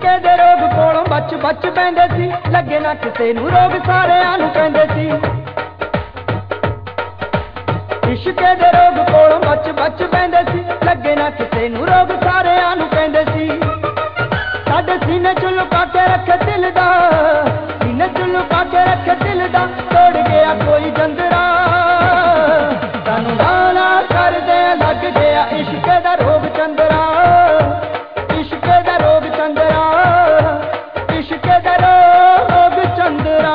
इश्के दे रोग कोलों बच बच पैंदे सी, लगे ना किसे नूं रोग सारिआं नूं पैंदे सी। इश्के दे रोग कोलों बच बच पैंदे सी, लगे ना किसे नूं रोग सारिआं नूं पैंदे सी। साडे सीने च लुका के रखे दिल दा, सीने च लुका के रखे दिल दा, तोड़ गया कोई जंदरा। सानू नाला कर दे लग गया इश्क दा रोग चंदरा, इश्क दा रोग चंदरा, इश्क दा रोग चंदरा।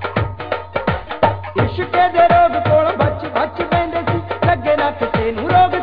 इश्क दे रोग कोल बच बच पैंदे सी, लगे ना किसे नूं रोग